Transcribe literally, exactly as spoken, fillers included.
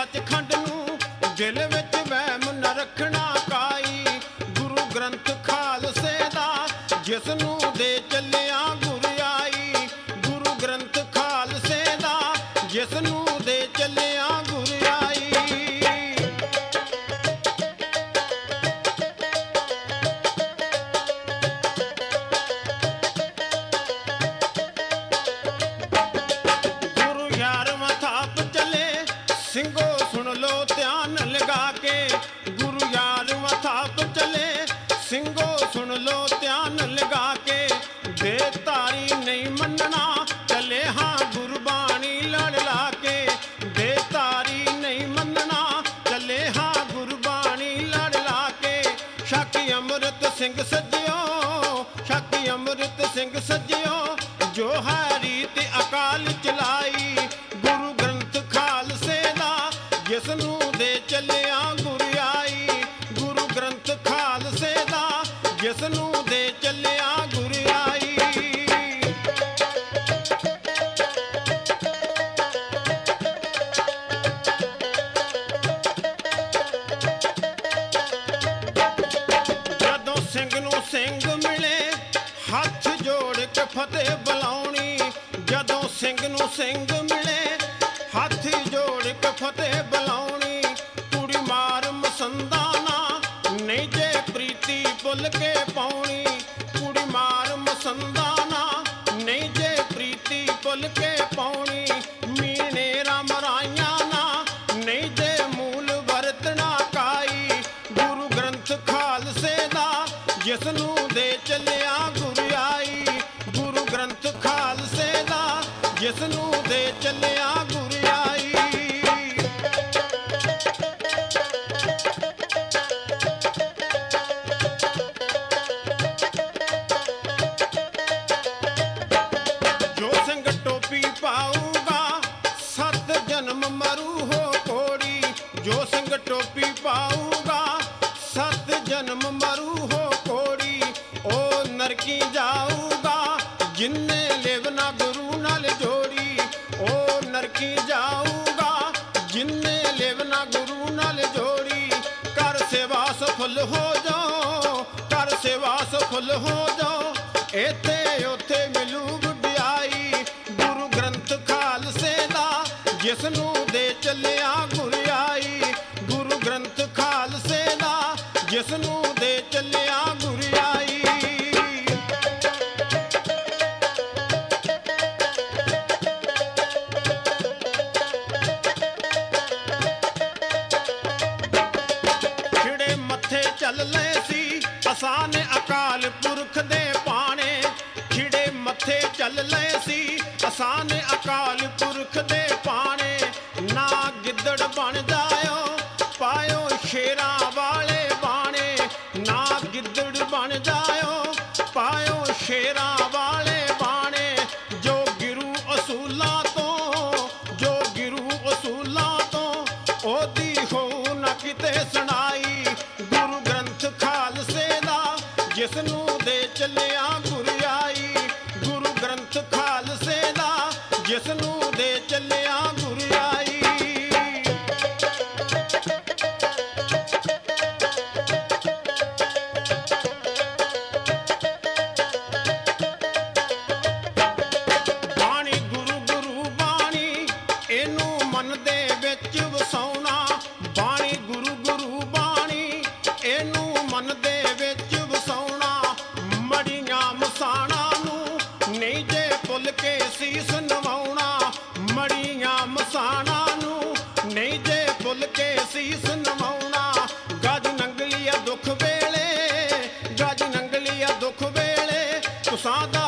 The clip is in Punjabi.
सचखंड नूं दिल विच वहम न रखना काई। गुरु ग्रंथ खालसे दा जिसनूं दे चलिया गुर आई। गुरु ग्रंथ खालसे दा जिसनूं दे चलिया गुर आई। ਸਿੰਘੋ ਸੁਣ ਲੋ ਧਿਆਨ ਲਗਾ ਕੇ। ਗੁਰੂ ਯਾਰਵਾਂ ਥਾਪ ਚਲੇ ਸਿੰਘੋ ਸੁਣ ਲੋ ਧਿਆਨ ਲਗਾ ਕੇ। ਦੇ ਧਾਰੀ ਨਹੀਂ ਮੰਨਣਾ ਚਲੇ ਹਾਂ ਗੁਰਬਾਣੀ ਲੜ ਲਾ ਕੇ। ਦੇ ਧਾਰੀ ਨਹੀਂ ਮੰਨਣਾ ਚਲੇ ਹਾਂ ਗੁਰਬਾਣੀ ਲੜ ਲਾ ਕੇ। ਸ਼ਾਕੀ ਅੰਮ੍ਰਿਤ ਸਿੰਘ ਸੱਜਿਓ ਸ਼ਾਕੀ ਅੰਮ੍ਰਿਤ ਸਿੰਘ ਸੱਜਿਓ ਜੋ ਹੈ ਰੀਤ ਅਕਾਲ ਚਲਾਈ। ਗੁਰੂ ਗ੍ਰੰਥ ਖਾਲਸੇ ਜਿਸਨੂੰ ਦੇ ਚੱਲਿਆ ਗੁਰ ਆਈ। ਗੁਰੂ ਗ੍ਰੰਥ ਖਾਲਸੇ ਦਾ ਜਿਸਨੂੰ ਦੇ ਚੱਲਿਆ ਗੁਰ ਆਈ। ਜਦੋਂ ਸਿੰਘ ਨੂੰ ਸਿੰਘ ਮਿਲੇ ਹੱਥ ਜੋੜ ਕੇ ਫਤਿਹ ਬੁਲਾਉਣੀ। ਜਦੋਂ ਸਿੰਘ ਨੂੰ ਸਿੰਘ ਮਿਲੇ ਹੱਥ ਜੋੜ ਕੇ ਫਤਿਹ ਬੁਲਾਉਣੀ। ਕੁੜੀ ਮਾਰ ਮਸੰਦਾਨਾ ਨਹੀਂ ਜੇ ਪ੍ਰੀਤੀ ਭੁੱਲ ਕੇ ਪਾਉਣੀ। ਕੁੜੀ ਮਾਰ ਮਸੰਦਾਨਾ ਨਹੀਂ ਜੇ ਪ੍ਰੀਤੀ ਭੁੱਲ ਕੇ ਪਾਉਣੀ। ਮੀਨੇ ਰਾਮ ਰਾਈਆਂ ਨਾ ਨਹੀਂ ਜੇ ਮੂਲ ਵਰਤਣਾ ਕਾਈ। ਗੁਰੂ ਗ੍ਰੰਥ ਖਾਲਸੇ ਦਾ ਜਿਸਨੂੰ ਦੇ ਚੱਲਿਆ ਗੁਰ ਆਈ। ਗੁਰੂ ਗ੍ਰੰਥ ਖਾਲਸੇ ਦਾ ਜਿਸਨੂੰ ਦੇ ਚੱਲਿਆ ਗੁਰ ਆਈ। ਜੋ ਸਿੰਘ ਟੋਪੀ ਪਾਊਗਾ ਸੱਤ ਜਨਮ ਮਰੂ ਹੋ ਕੋੜੀ। ਜੋ ਸਿੰਘ ਟੋਪੀ ਪਾਊਗਾ ਸੱਤ ਜਨਮ ਮਰੂ ਹੋ ਕੋੜੀ। ਉਹ ਨਰਕੀ ਜਾਊਗਾ ਜਿੰਨੇ ਲਿਵਨਾ ਗੁਰੂ ਨਾਲ ਜੋੜੀ। ਉਹ ਨਰਕੀ ਜਾਊਗਾ ਜਿੰਨੇ ਲਿਵਨਾ ਗੁਰੂ ਨਾਲ ਜੋੜੀ। ਕਰ ਸੇਵਾ ਸਫਲ ਹੋ ਜਾਓ ਕਰ ਸੇਵਾ ਸਫਲ ਹੋ ਜਾਓ ਇੱਥੇ ਉੱਥੇ ਮਿਲੂ ਵਡਿਆਈ। ਗੁਰੂ ਗ੍ਰੰਥ ਖਾਲਸੇ ਦਾ ਜਿਸਨੂੰ ਦੇ ਚੱਲਿਆ ਗੁਰ ਆਈ। ਗੁਰੂ ਗ੍ਰੰਥ ਖਾਲਸੇ ਦਾ ਜਿਸਨੂੰ ਦੇ ਚੱਲਿਆ ਗੁਰ ਆਈ। ਚੱਲ ਲਏ ਸੀ ਅਸਾਂ ਨੇ ਅਕਾਲ ਪੁਰਖ ਦੇ ਪਾਣੇ। ਖਿੜੇ ਮੱਥੇ ਚੱਲ ਲਏ ਸੀ ਅਸਾਂ ਨੇ ਅਕਾਲ ਪੁਰਖ ਦੇ ਪਾਣੇ। ਨਾ ਗਿੱਦੜ ਬਣ ਜਾਇਓ ਪਾਇਓ ਸ਼ੇਰਾਂ ਵਾਲੇ ਬਾਣੇ। ਨਾ ਗਿੱਦੜ ਬਣ ਜਾਇਓ ਪਾਇਓ ਸ਼ੇਰਾਂ ਵਾਲੇ ਬਾਣੇ। ਜੋ ਗਿਰੂ ਅਸੂਲਾਂ ਤੋਂ ਜੋ ਗਿਰੂ ਅਸੂਲਾਂ ਤੋਂ ਉਹਦੀ ਹੋਊ ਨਾ ਕਿਤੇ ਸੁਣਾਈ। ਗੁਰੂ ਗ੍ਰੰਥ ਖਾਲਸੇ ਦਾ ਜਿਸਨੂੰ ਦੇ ਚੱਲਿਆ ਗੁਰ ਆਈ। ਗੁਰੂ ਗ੍ਰੰਥ ਖਾਲਸੇ ਦਾ ਜਿਸਨੂੰ ਦੇ ਚੱਲਿਆ ਗੁਰ ਆਈ। ਬਾਣੀ ਗੁਰੂ ਗੁਰੂ ਬਾਣੀ ਇਹਨੂੰ ਮਨ ਦੇ ਵਿੱਚ ਵਸਾਉਣਾ। ਬਾਣੀ ਗੁਰੂ ਗੁਰੂ ਬਾਣੀ ਇਹਨੂੰ ਮਨ ਦੇ ਵਿੱਚ ਵਸਾਉਣਾ। ਮੜੀਆਂ ਮਸਾਣਾ ਨੂੰ ਨਹੀਂ ਜੇ ਭੁੱਲ ਕੇ ਸੀਸ ਨਵਾਉਣਾ। ਮੜੀਆਂ ਮਸਾਣਾ ਨੂੰ ਨਹੀਂ ਜੇ ਭੁੱਲ ਕੇ ਸੀਸ ਨਵਾਉਣਾ। ਗੱਜ ਨੰਗਲੀਆ ਦੁੱਖ ਵੇਲੇ ਗੱਜ ਨੰਗਲੀਆ ਦੁੱਖ ਵੇਲੇ ਤੁਸਾਂ ਦਾ